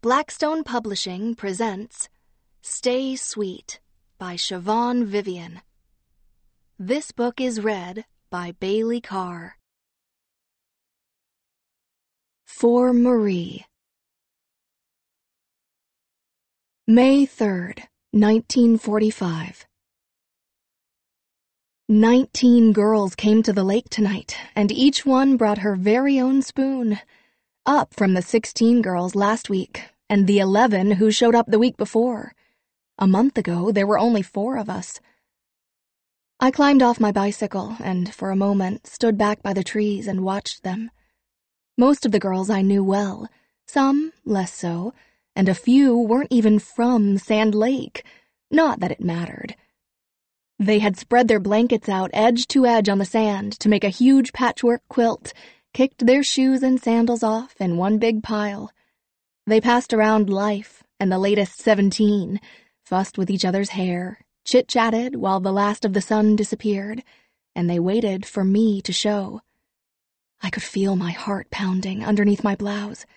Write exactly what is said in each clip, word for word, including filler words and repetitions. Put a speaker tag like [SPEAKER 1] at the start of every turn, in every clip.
[SPEAKER 1] Blackstone Publishing presents Stay Sweet by Siobhan Vivian. This book is read by Bailey Carr. For Marie. May third, nineteen forty-five. Nineteen girls came to the lake tonight, and each one brought her very own spoon, up from the sixteen girls last week and the eleven who showed up the week before. A month ago, there were only four of us. I climbed off my bicycle and, for a moment, stood back by the trees and watched them. Most of the girls I knew well, some less so, and a few weren't even from Sand Lake. Not that it mattered. They had spread their blankets out edge to edge on the sand to make a huge patchwork quilt, kicked their shoes and sandals off in one big pile. They passed around Life and the latest seventeen, fussed with each other's hair, chit-chatted while the last of the sun disappeared, and they waited for me to show. I could feel my heart pounding underneath my blouse.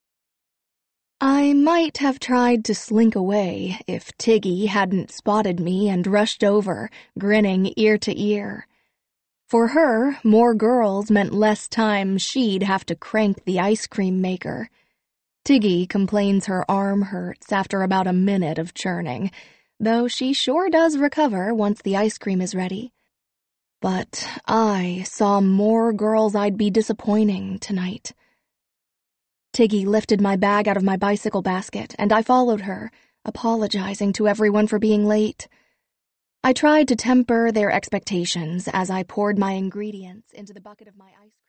[SPEAKER 1] I might have tried to slink away if Tiggy hadn't spotted me and rushed over, grinning ear to ear. For her, more girls meant less time she'd have to crank the ice cream maker. Tiggy complains her arm hurts after about a minute of churning, though she sure does recover once the ice cream is ready. But I saw more girls I'd be disappointing tonight. Tiggy lifted my bag out of my bicycle basket, and I followed her, apologizing to everyone for being late. I tried to temper their expectations as I poured my ingredients into the bucket of my ice cream.